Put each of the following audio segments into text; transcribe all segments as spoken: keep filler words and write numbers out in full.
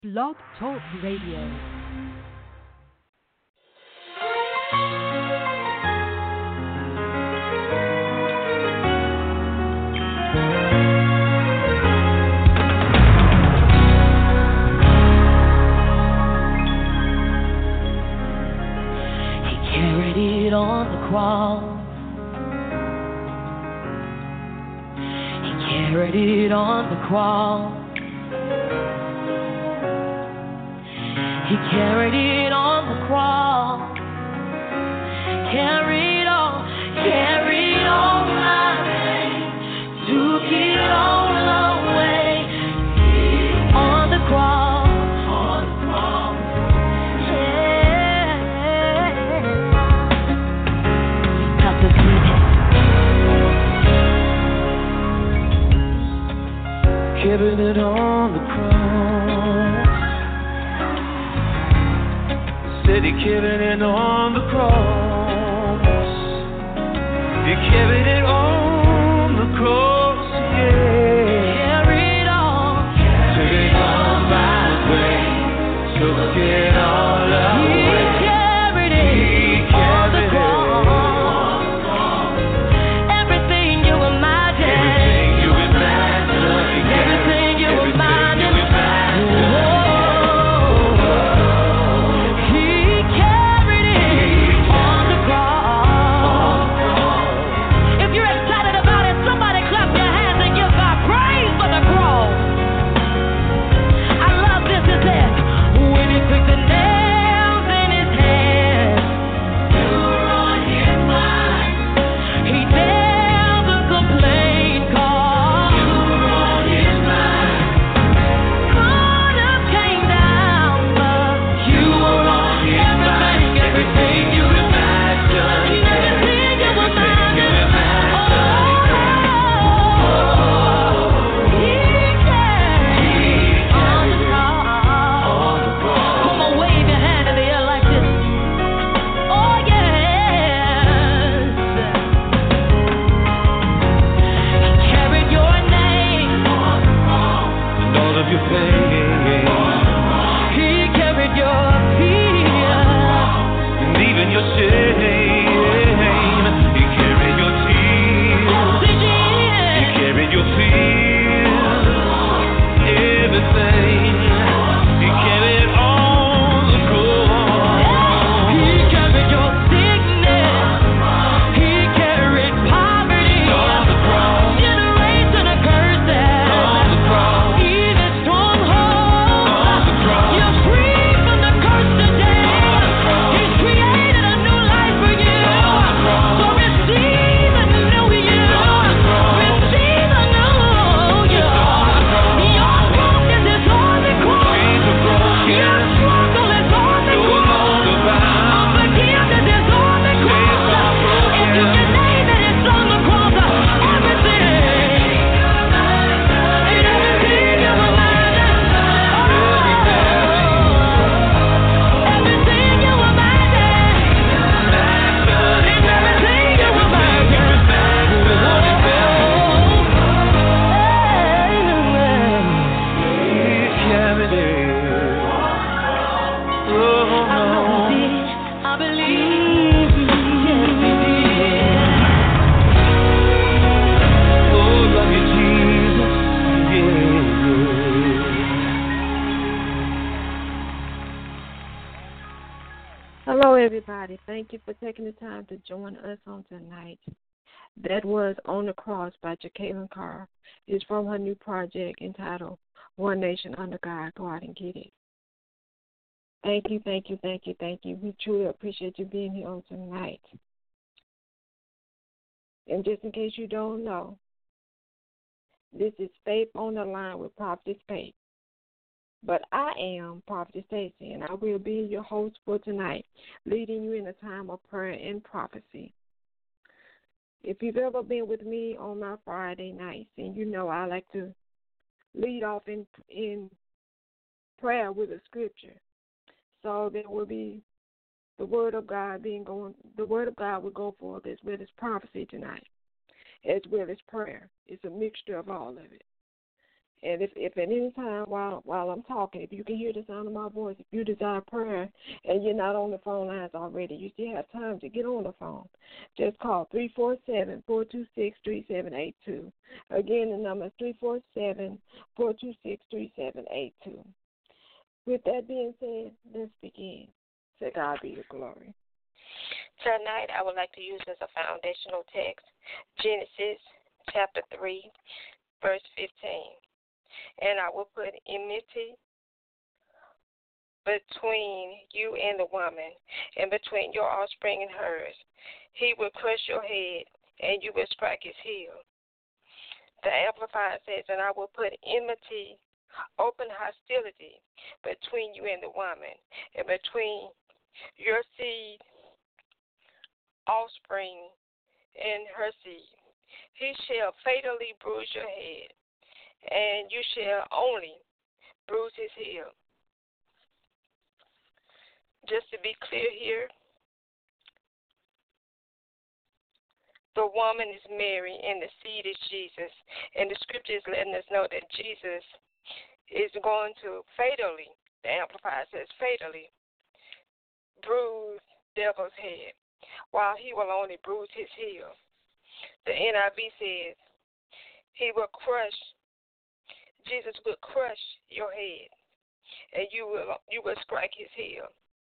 Blog Talk Radio. It on the cross, he carried it on the cross, he carried it on the cross, carried on, carried on my pain, took it all away, on the cross, on the cross, carried it on the cross. Said he carried it on the cross. He carried it on the cross, yeah. carried on, Took it all my way. Took it all away. he carried it He on the carried it. cross. Everything you imagine, Everything you imagine, everything you everything imagine, you imagine. he carried it on the cross. If you're excited about it, somebody clap your hands and give God praise for the cross. I love this, it says, when he took the nails in his hands, you were on his mind. He never complained, 'cause you were on his mind. Could have came down, but you were on his mind. Everything you imagine, Everything you everything you imagine. imagine. Oh, he carried on the On the cross. cross. Come on, wave your hand in the air like this. Oh, yes. He carried your name. And all of your pain, He carried your fear. and even your shame. He carried your tears, Did he you? carried your fears, everything. He carried on the cross. He carried your sickness. He carried poverty. On the cross, Generation of curses. on the cross, Even on strongholds. the cross. You're free from the curse today. He's created a new life for you. So receive a new you. Receive a new you. Your focus is on the cross. Chains are broken, Your struggle is on the no cross. longer bound. Unforgiveness is on the cross. If you can name it, it's on the cross. Everything. And everything you imagine. Everything you imagine. And everything you imagine. He carried it. Oh, no. I believe. Yes, he did. Oh, love you, Jesus. Yeah. Hello, everybody. Thank you for taking the time to join us on tonight. That was On the Cross by Jacqueline Carr. It's from her new project entitled One Nation Under God. Go out and get it. Thank you, thank you, thank you, thank you. We truly appreciate you being here on tonight. And just in case you don't know, this is Faith on the Line with Prophetess Faith. But I am Prophetess Stacy, and I will be your host for tonight, leading you in a time of prayer and prophecy. If you've ever been with me on my Friday nights, and you know I like to lead off in in prayer with a scripture. So there will be the word of God being going. The word of God will go forth as well as prophecy tonight, as well as prayer. It's a mixture of all of it. And if, if at any time while while I'm talking, if you can hear the sound of my voice, if you desire prayer and you're not on the phone lines already, you still have time to get on the phone. Just call three four seven, four two six, three seven eight two. Again, the number is three four seven, four two six, three seven eight two. With that being said, let's begin. To God be the glory. Tonight, I would like to use as a foundational text Genesis chapter three, verse fifteen. And I will put enmity between you and the woman, and between your offspring and hers. He will crush your head, and you will strike his heel. The Amplified says, and I will put enmity, open hostility between you and the woman, and between your seed, offspring, and her seed. He shall fatally bruise your head, and you shall only bruise his heel. Just to be clear here, the woman is Mary and the seed is Jesus. And the scripture is letting us know that Jesus is going to fatally, the Amplified says fatally, bruise devil's head, while he will only bruise his heel. The N I V says he will crush, Jesus will crush your head, and you will you will strike his heel.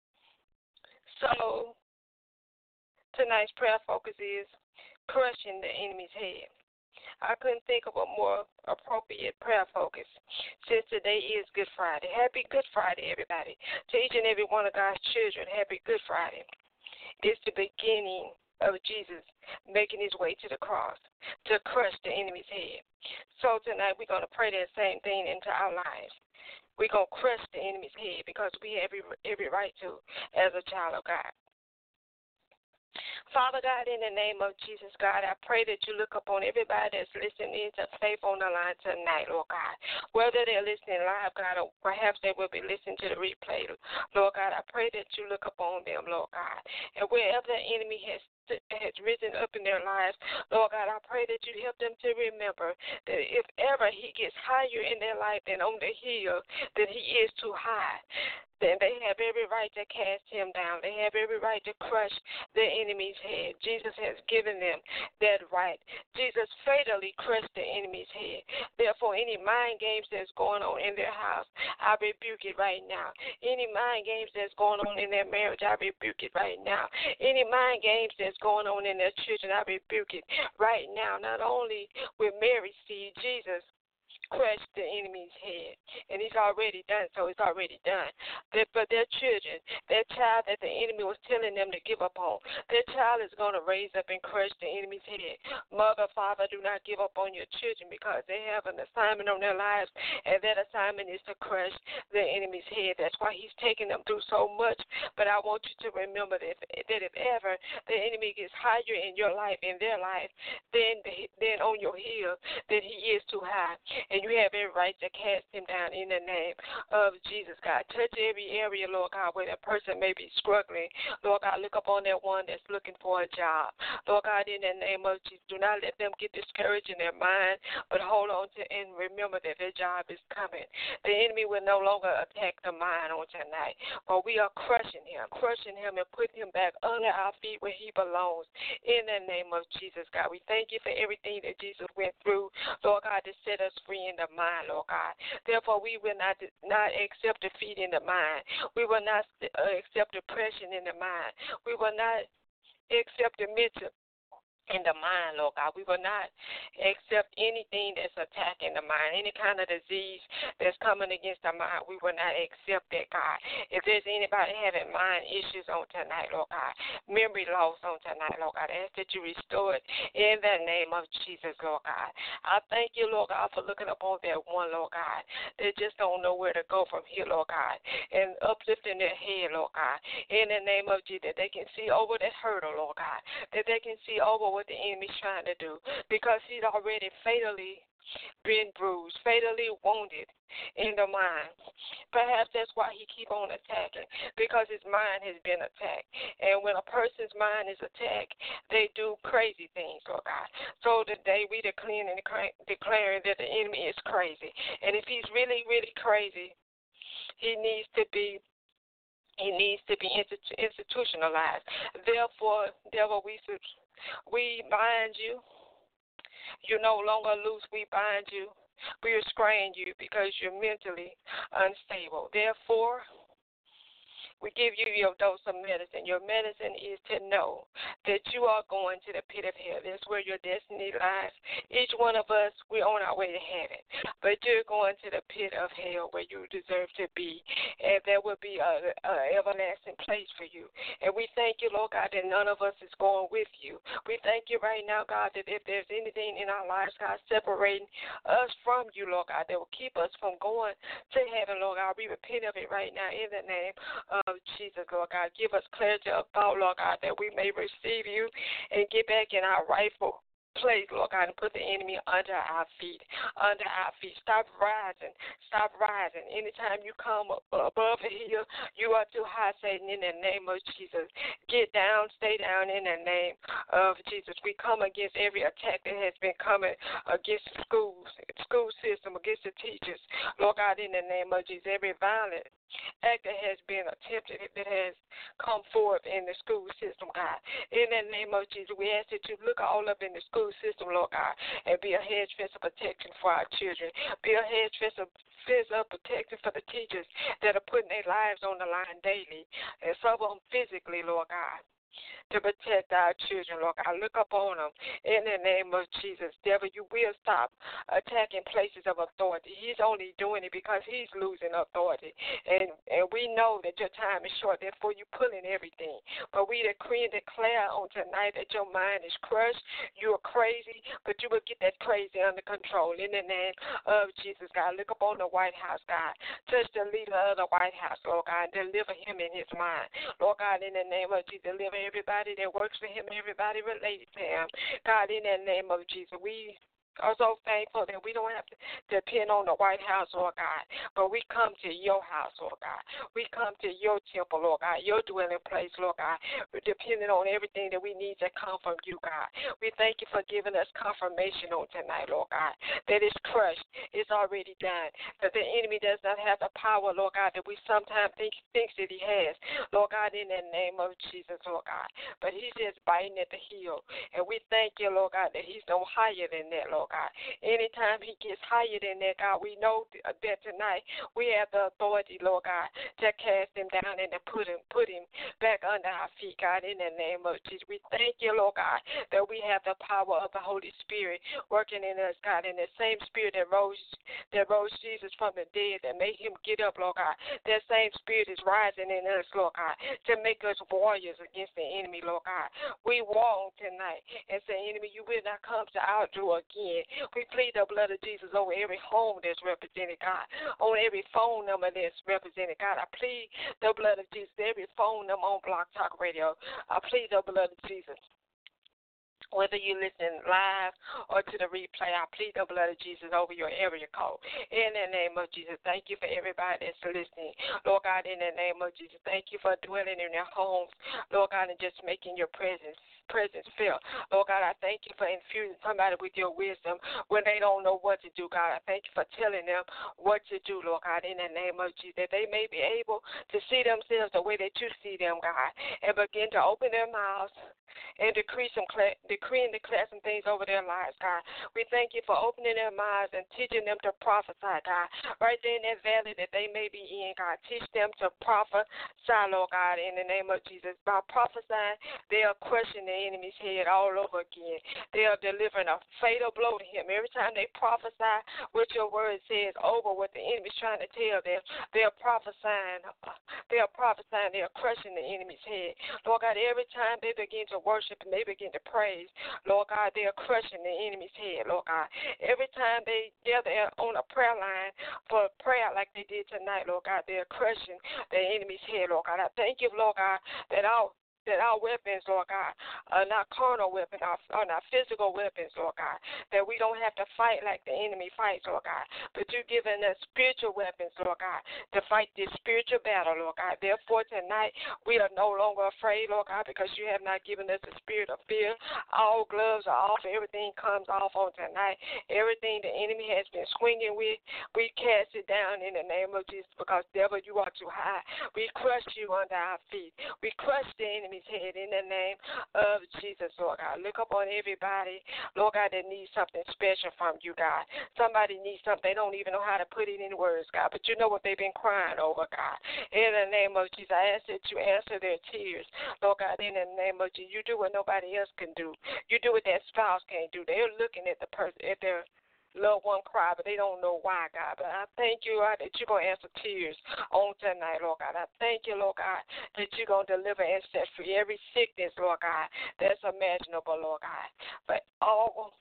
So tonight's prayer focus is crushing the enemy's head. I couldn't think of a more appropriate prayer focus since today is Good Friday. Happy Good Friday, everybody. To each and every one of God's children, happy Good Friday. It's the beginning of Jesus making his way to the cross to crush the enemy's head. So tonight we're going to pray that same thing into our lives. We're going to crush the enemy's head because we have every, every right to as a child of God. Father God, in the name of Jesus, God, I pray that you look upon everybody that's listening to Faith on the Line tonight, Lord God. Whether they're listening live, God, or perhaps they will be listening to the replay, Lord God, I pray that you look upon them, Lord God. And wherever the enemy has has risen up in their lives, Lord God, I pray that you help them to remember that if ever he gets higher in their life than on the hill, that he is too high. Then they have every right to cast him down. They have every right to crush the enemy's head. Jesus has given them that right. Jesus fatally crushed the enemy's head. Therefore, any mind games that's going on in their house, I rebuke it right now. Any mind games that's going on in their marriage, I rebuke it right now. Any mind games that's going on in their children, I rebuke it right now. Not only with Mary's seed, Jesus crush the enemy's head. And he's already done so. It's already done. That for their children, that child that the enemy was telling them to give up on, that child is going to raise up and crush the enemy's head. Mother, father, do not give up on your children because they have an assignment on their lives, and that assignment is to crush the enemy's head. That's why he's taking them through so much. But I want you to remember that if, that if ever the enemy gets higher in your life, in their life, then, then on your heel, then he is too high. And you have every right to cast him down in the name of Jesus, God. Touch every area, Lord God, where that person may be struggling. Lord God, look upon that one that's looking for a job. Lord God, in the name of Jesus, do not let them get discouraged in their mind, but hold on to and remember that their job is coming. The enemy will no longer attack the mind on tonight, but we are crushing him, crushing him and putting him back under our feet where he belongs. In the name of Jesus, God, we thank you for everything that Jesus went through, Lord God, to set us free in the mind, Lord God. Therefore, we will not not accept defeat in the mind. We will not uh, accept depression in the mind. We will not accept the mental in the mind, Lord God. We will not accept anything that's attacking the mind, any kind of disease that's coming against the mind. We will not accept that, God. If there's anybody having mind issues on tonight, Lord God, memory loss on tonight, Lord God, I ask that you restore it in the name of Jesus, Lord God. I thank you, Lord God, for looking upon that one, Lord God, that just don't know where to go from here, Lord God, and uplifting their head, Lord God, in the name of Jesus, that they can see over that hurdle, Lord God, that they can see over what the enemy's trying to do, because he's already fatally been bruised, fatally wounded in the mind. Perhaps that's why he keep on attacking, because his mind has been attacked. And when a person's mind is attacked, they do crazy things, Lord God. So today we declaring and declaring that the enemy is crazy. And if he's really, really crazy, he needs to be He needs to be institutionalized. Therefore, devil, we we bind you. You're no longer loose. We bind you. We restrain you because you're mentally unstable. Therefore, we give you your dose of medicine. Your medicine is to know that you are going to the pit of hell. That's where your destiny lies. Each one of us, we're on our way to heaven. But you're going to the pit of hell where you deserve to be. And there will be a, a everlasting place for you. And we thank you, Lord God, that none of us is going with you. We thank you right now, God, that if there's anything in our lives, God, separating us from you, Lord God, that will keep us from going to heaven, Lord God, we repent of it right now in the name of Jesus, Lord God. Give us clarity of thought, Lord God, that we may receive you and get back in our rightful place, Lord God, and put the enemy under our feet, under our feet. Stop rising, stop rising. Anytime you come above the hill, you are too high, Satan, in the name of Jesus. Get down, stay down in the name of Jesus. We come against every attack that has been coming against the schools, school system, against the teachers, Lord God, in the name of Jesus. Every violent act that has been attempted, that has come forth in the school system, God. In the name of Jesus, we ask that you look all up in the school system, Lord God, and be a hedge fence of protection for our children. Be a hedge fence of, fence of protection for the teachers that are putting their lives on the line daily, and some of them physically, Lord God, to protect our children, Lord God. Look up on them in the name of Jesus. Devil, you will stop attacking places of authority. He's only doing it because he's losing authority. And and we know that your time is short, therefore you pulling everything. But we decree and declare on tonight that your mind is crushed. You are crazy, but you will get that crazy under control in the name of Jesus, God. Look up on the White House, God. Touch the leader of the White House, Lord God, and deliver him in his mind. Lord God, in the name of Jesus, deliver everybody that works for him, everybody related to him. God, in the name of Jesus, we are so thankful that we don't have to depend on the White House, Lord God, but we come to your house, Lord God. We come to your temple, Lord God, your dwelling place, Lord God. We're depending on everything that we need to come from you, God. We thank you for giving us confirmation on tonight, Lord God, that it's crushed, it's already done, that the enemy does not have the power, Lord God, that we sometimes think thinks that he has, Lord God, in the name of Jesus, Lord God. But he's just biting at the heel, and we thank you, Lord God, that he's no higher than that, Lord God. Anytime he gets higher than that, God, we know that tonight we have the authority, Lord God, to cast him down and to put him put him back under our feet, God, in the name of Jesus. We thank you, Lord God, that we have the power of the Holy Spirit working in us, God, and the same spirit that rose that rose Jesus from the dead, that made him get up, Lord God. That same spirit is rising in us, Lord God, to make us warriors against the enemy, Lord God. We war on tonight and say, enemy, you will not come to our door again. We plead the blood of Jesus over every home that's represented, God, on every phone number that's represented, God. I plead the blood of Jesus, every phone number on Block Talk Radio. I plead the blood of Jesus. Whether you listen live or to the replay, I plead the blood of Jesus over your area code. In the name of Jesus, thank you for everybody that's listening. Lord God, in the name of Jesus, thank you for dwelling in their homes, Lord God, and just making your presence presence felt. Lord God, I thank you for infusing somebody with your wisdom when they don't know what to do, God. I thank you for telling them what to do, Lord God, in the name of Jesus, that they may be able to see themselves the way that you see them, God, and begin to open their mouths and decree some decree and declare some things over their lives, God. We thank you for opening their minds and teaching them to prophesy, God. Right there in that valley that they may be in, God, teach them to prophesy, Lord God, in the name of Jesus. By prophesying, they are crushing the enemy's head all over again. They are delivering a fatal blow to him. Every time they prophesy what your word says over what the enemy's trying to tell them, they are prophesying, they are prophesying, they are crushing the enemy's head. Lord God, every time they begin to worship and they begin to praise, Lord God, they are crushing the enemy's head, Lord God. Every time they gather on a prayer line for prayer like they did tonight, Lord God, they are crushing the enemy's head, Lord God. I thank you, Lord God, that our that our weapons, Lord God, are not carnal weapons, are, are not physical weapons, Lord God, that we don't have to fight like the enemy fights, Lord God, but you've given us spiritual weapons, Lord God, to fight this spiritual battle, Lord God. Therefore, tonight, we are no longer afraid, Lord God, because you have not given us a spirit of fear. All gloves are off. Everything comes off on tonight. Everything the enemy has been swinging with, we cast it down in the name of Jesus, because, devil, you are too high. We crush you under our feet. We crush the enemy's head in the name of Jesus, Lord God. Look upon everybody, Lord God, that needs something special from you, God. Somebody needs something. They don't even know how to put it in words, God, but you know what they've been crying over, God. In the name of Jesus, I ask that you answer their tears, Lord God, in the name of Jesus. You do what nobody else can do. You do what that spouse can't do. They're looking at the person, at their loved one cry, but they don't know why, God. But I thank you, God, that you're going to answer tears on tonight, Lord God. I thank you, Lord God, that you're going to deliver and set free every sickness, Lord God, that's imaginable, Lord God. But all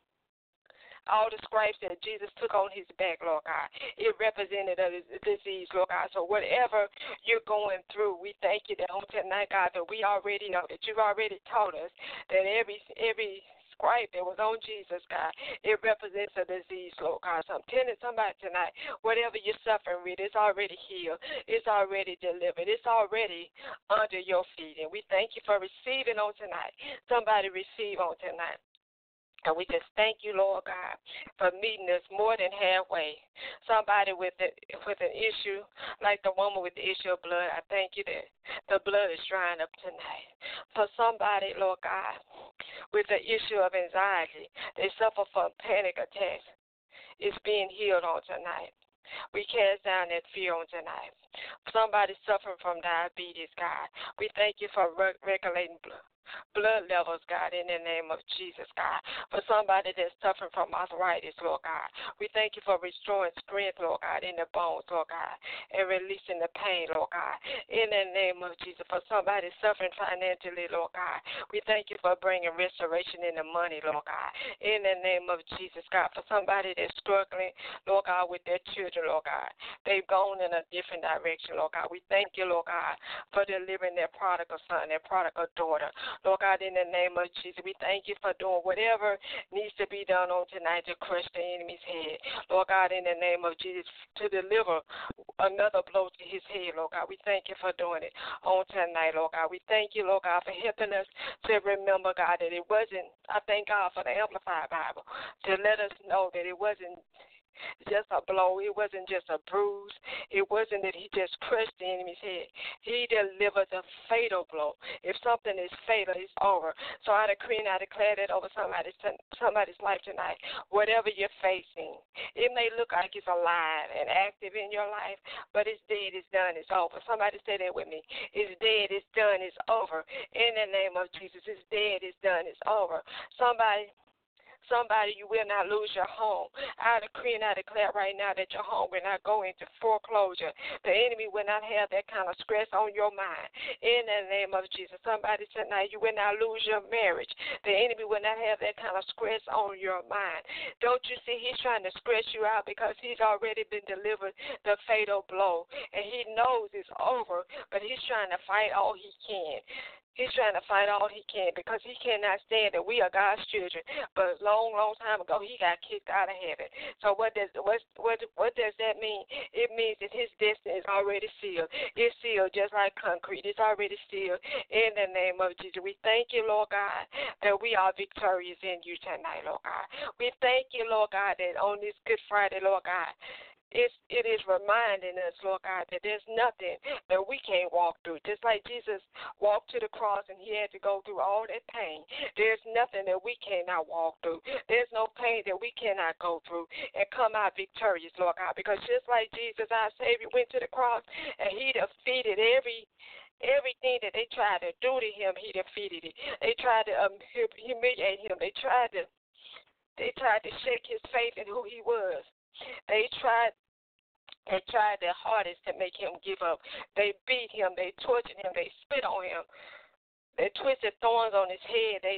all the stripes that Jesus took on his back, Lord God, it represented a disease, Lord God. So whatever you're going through, we thank you that on tonight, God, that we already know, that you've already taught us that every every stripe that was on Jesus, God, it represents a disease, Lord God. So I'm telling somebody tonight, whatever you're suffering with, it's already healed. It's already delivered. It's already under your feet. And we thank you for receiving on tonight. Somebody receive on tonight. And we just thank you, Lord God, for meeting us more than halfway. Somebody with a, with an issue, like the woman with the issue of blood, I thank you that the blood is drying up tonight. For somebody, Lord God, with the issue of anxiety, they suffer from panic attacks, it's being healed on tonight. We cast down that fear on tonight. Somebody suffering from diabetes, God, we thank you for re- regulating blood. blood levels, God, in the name of Jesus, God. For somebody that's suffering from arthritis, Lord God, we thank you for restoring strength, Lord God, in the bones, Lord God, and releasing the pain, Lord God, in the name of Jesus. For somebody suffering financially, Lord God, we thank you for bringing restoration in the money, Lord God, in the name of Jesus, God. For somebody that's struggling, Lord God, with their children, Lord God, they've gone in a different direction, Lord God. We thank you, Lord God, for delivering their prodigal son, their prodigal daughter. Lord God, in the name of Jesus, we thank you for doing whatever needs to be done on tonight to crush the enemy's head. Lord God, in the name of Jesus, to deliver another blow to his head, Lord God. We thank you for doing it on tonight, Lord God. We thank you, Lord God, for helping us to remember, God, that it wasn't, I thank God for the Amplified Bible, to let us know that it wasn't just a blow. It wasn't just a bruise. It wasn't that he just crushed the enemy's head. He delivered a fatal blow. If something is fatal, it's over. So I decree and I declare that over somebody's, somebody's life tonight. Whatever you're facing, it may look like it's alive and active in your life, but it's dead, it's done, it's over. Somebody say that with me. It's dead, it's done, it's over. In the name of Jesus, it's dead, it's done, it's over. Somebody Somebody, you will not lose your home. I decree and I declare right now that your home will not go into foreclosure. The enemy will not have that kind of stress on your mind. In the name of Jesus. Somebody tonight, you will not lose your marriage. The enemy will not have that kind of stress on your mind. Don't you see he's trying to stress you out because he's already been delivered the fatal blow. And he knows it's over, but he's trying to fight all he can. He's trying to fight all he can because he cannot stand that we are God's children. But a long, long time ago, he got kicked out of heaven. So what does what what what does that mean? It means that his destiny is already sealed. It's sealed just like concrete. It's already sealed in the name of Jesus. We thank you, Lord God, that we are victorious in you tonight, Lord God. We thank you, Lord God, that on this Good Friday, Lord God, It's, it is reminding us, Lord God, that there's nothing that we can't walk through. Just like Jesus walked to the cross and he had to go through all that pain, there's nothing that we cannot walk through. There's no pain that we cannot go through and come out victorious, Lord God, because just like Jesus, our Savior, went to the cross and he defeated every Everything that they tried to do to him, he defeated it. They tried to um, humiliate him. They tried to, they tried to shake his faith in who he was. They tried They tried their hardest to make him give up. They beat him. They tortured him. They spit on him. They twisted thorns on his head. They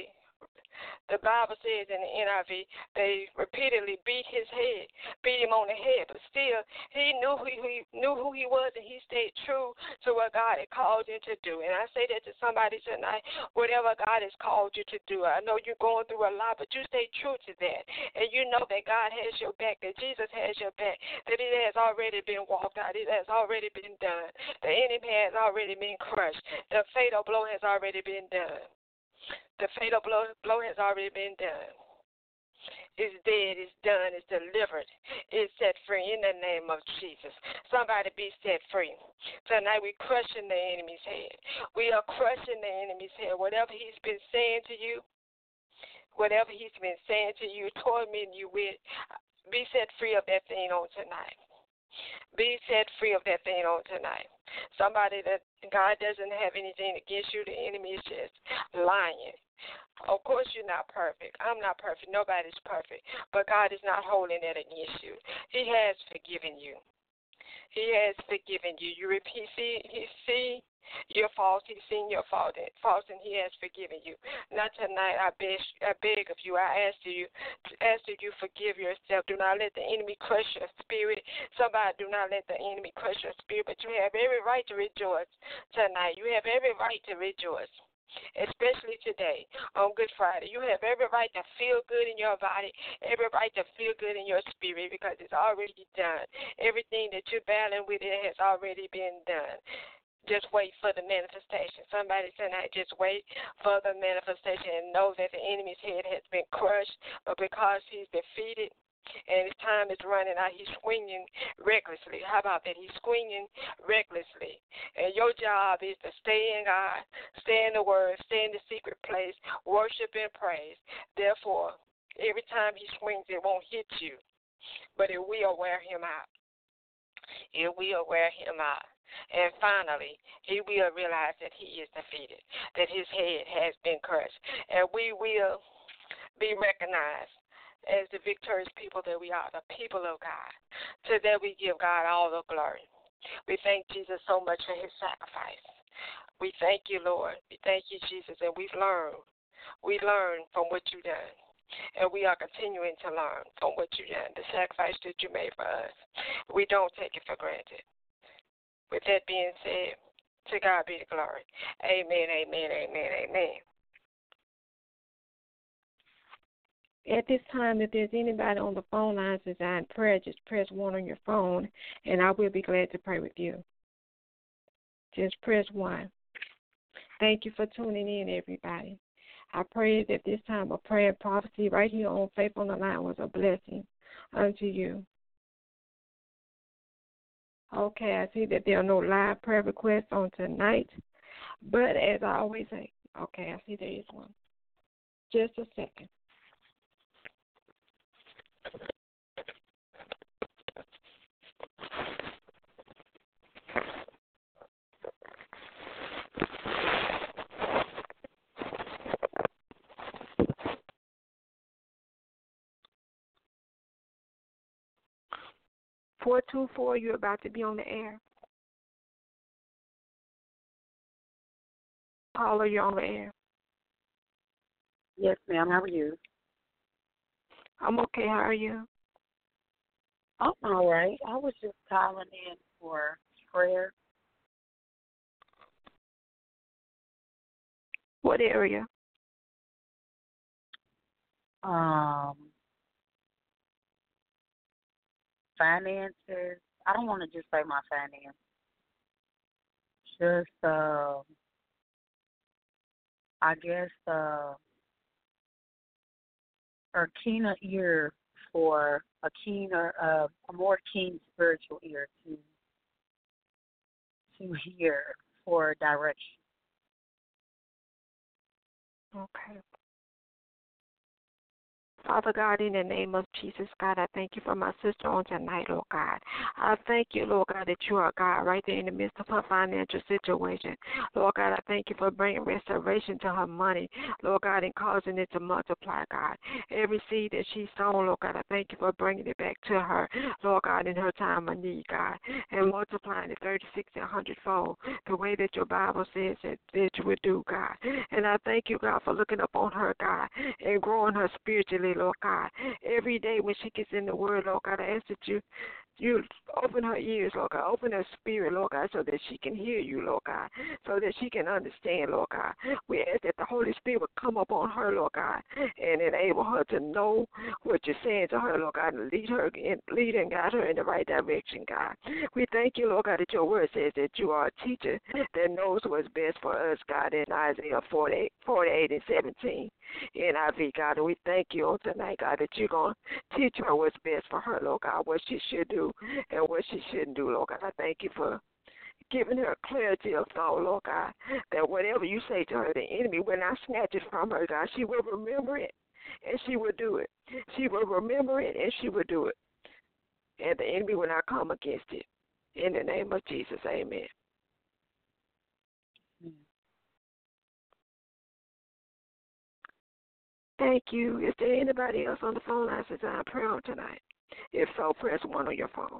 The Bible says in the N I V, they repeatedly beat his head, beat him on the head, but still he knew who he knew who he was, and he stayed true to what God had called him to do. And I say that to somebody tonight, whatever God has called you to do. I know you're going through a lot, but you stay true to that, and you know that God has your back, that Jesus has your back, that it has already been walked out, it has already been done. The enemy has already been crushed. The fatal blow has already been done. The fatal blow, blow has already been done. It's dead, it's done, it's delivered, it's set free in the name of Jesus. Somebody be set free. Tonight we're crushing the enemy's head. We are crushing the enemy's head. Whatever he's been saying to you, whatever he's been saying to you, tormenting you with, be set free of that thing on tonight. Be set free of that thing on tonight. Somebody that God doesn't have anything against you, the enemy is just lying. Of course, you're not perfect. I'm not perfect. Nobody's perfect. But God is not holding that against you. He has forgiven you. He has forgiven you. You repeat, see, he see your faults. He's seen your fault, faults, and He has forgiven you. Now tonight, I beg, I beg of you. I ask you, ask that you forgive yourself. Do not let the enemy crush your spirit. Somebody, do not let the enemy crush your spirit. But you have every right to rejoice tonight. You have every right to rejoice. Especially today on Good Friday. You have every right to feel good in your body, every right to feel good in your spirit because it's already done. Everything that you're battling with, it has already been done. Just wait for the manifestation. Somebody tonight, just wait for the manifestation and know that the enemy's head has been crushed, but because he's defeated, and his time is running out, he's swinging recklessly. How about that? He's swinging recklessly. And your job is to stay in God, stay in the Word, stay in the secret place, worship and praise. Therefore, every time he swings, it won't hit you, but it will wear him out. It will wear him out. And finally, he will realize that he is defeated, that his head has been crushed. And we will be recognized as the victorious people that we are, the people of God. So that we give God all the glory. We thank Jesus so much for his sacrifice. We thank you, Lord. We thank you, Jesus, and we've learned. We learned from what you've done. And we are continuing to learn from what you've done, the sacrifice that you made for us. We don't take it for granted. With that being said, to God be the glory. Amen, amen, amen, amen. At this time, if there's anybody on the phone lines desiring prayer, just press one on your phone, and I will be glad to pray with you. Just press one. Thank you for tuning in, everybody. I pray that this time of prayer and prophecy right here on Faith on the Line was a blessing unto you. Okay, I see that there are no live prayer requests on tonight, but as I always say, okay, I see there is one. Just a second. four two four, you're about to be on the air. Paula, you're on the air. Yes, ma'am. How are you? I'm okay. How are you? I'm all right. I was just calling in for prayer. What area? Um, finances. I don't want to just say my finance. Just, uh, I guess, uh, a keener ear for a keener, uh, a more keen spiritual ear to to hear for direction. Okay. Father God, in the name of Jesus, God, I thank you for my sister on tonight, Lord God. I thank you, Lord God, that you are God right there in the midst of her financial situation. Lord God, I thank you for bringing restoration to her money, Lord God, and causing it to multiply, God. Every seed that she's sown, Lord God, I thank you for bringing it back to her, Lord God, in her time of need, God, and multiplying it thirty-six and one hundred fold, the way that your Bible says that, that you would do, God. And I thank you, God, for looking up on her, God, and growing her spiritually, Lord God. Every day when she gets in the Word, Lord God, I ask that you You open her ears, Lord God. Open her spirit, Lord God, so that she can hear you, Lord God, so that she can understand, Lord God. We ask that the Holy Spirit would come upon her, Lord God, and enable her to know what you're saying to her, Lord God, and lead her, in, lead and guide her in the right direction, God. We thank you, Lord God, that your word says that you are a teacher that knows what's best for us, God, in Isaiah forty-eight, forty-eight and seventeen. N I V, God, and we thank you on tonight, God, that you're going to teach her what's best for her, Lord God, what she should do and what she shouldn't do, Lord God. I thank you for giving her clarity of thought, Lord God, that whatever you say to her, the enemy will not snatch it from her, God. She will remember it, and she will do it. She will remember it, and she will do it. And the enemy will not come against it. In the name of Jesus, amen. Thank you. Is there anybody else on the phone line since I'm praying tonight? If so, press one on your phone.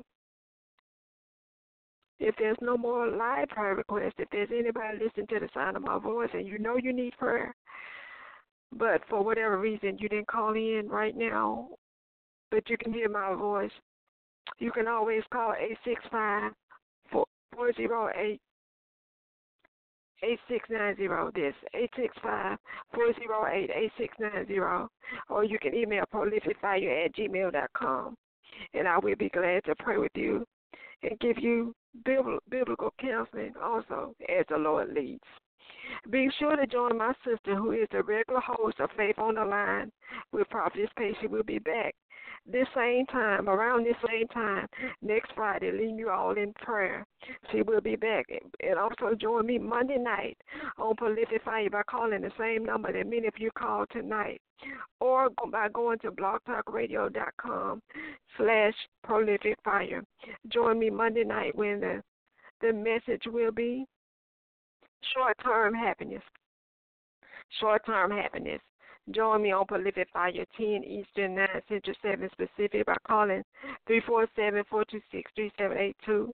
If there's no more live prayer requests, if there's anybody listening to the sound of my voice and you know you need prayer, but for whatever reason you didn't call in right now, but you can hear my voice, you can always call eight six five, four oh eight, eight six nine zero. This eight six five, four oh eight, eight six nine zero. Or you can email prolificfire at gmail dot com. And I will be glad to pray with you and give you biblical counseling also as the Lord leads. Be sure to join my sister, who is the regular host of Faith on the Line with Prophetess Patient. We'll be back this same time, around this same time, next Friday, leading you all in prayer. She will be back. And also join me Monday night on Prolific Fire by calling the same number that many of you called tonight, or by going to blogtalkradio.com slash prolific fire. Join me Monday night when the, the message will be short-term happiness. Short-term happiness. Join me on Prolific Fire, ten Eastern, nine Central, seven Pacific by calling three four seven, four two six, three seven eight two.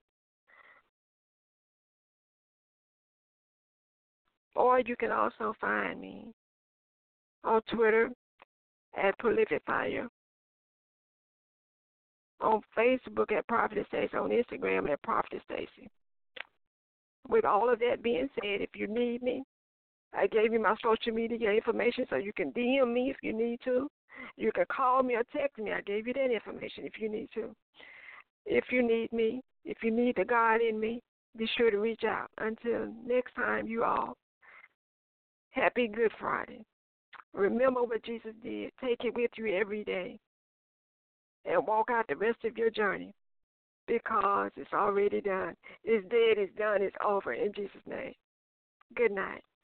Or you can also find me on Twitter at Prolific Fire, on Facebook at Prophetess Stacy, on Instagram at Prophetess Stacy. With all of that being said, if you need me, I gave you my social media information so you can D M me if you need to. You can call me or text me. I gave you that information if you need to. If you need me, if you need the God in me, be sure to reach out. Until next time, you all, happy Good Friday. Remember what Jesus did. Take it with you every day and walk out the rest of your journey, because it's already done. It's dead, it's done, it's over in Jesus' name. Good night.